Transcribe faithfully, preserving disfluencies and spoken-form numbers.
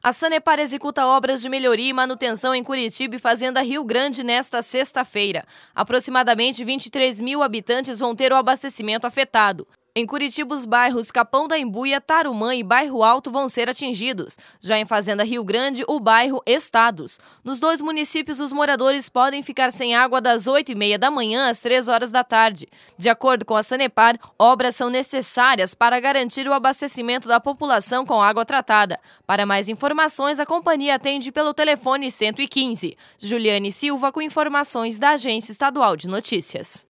A Sanepar executa obras de melhoria e manutenção em Curitiba e Fazenda Rio Grande nesta sexta-feira. Aproximadamente vinte e três mil habitantes vão ter o abastecimento afetado. Em Curitiba, os bairros Capão da Embuia, Tarumã e Bairro Alto vão ser atingidos. Já em Fazenda Rio Grande, o bairro Estados. Nos dois municípios, os moradores podem ficar sem água das oito e meia da manhã às três horas da tarde. De acordo com a Sanepar, obras são necessárias para garantir o abastecimento da população com água tratada. Para mais informações, a companhia atende pelo telefone cento e quinze. Juliane Silva com informações da Agência Estadual de Notícias.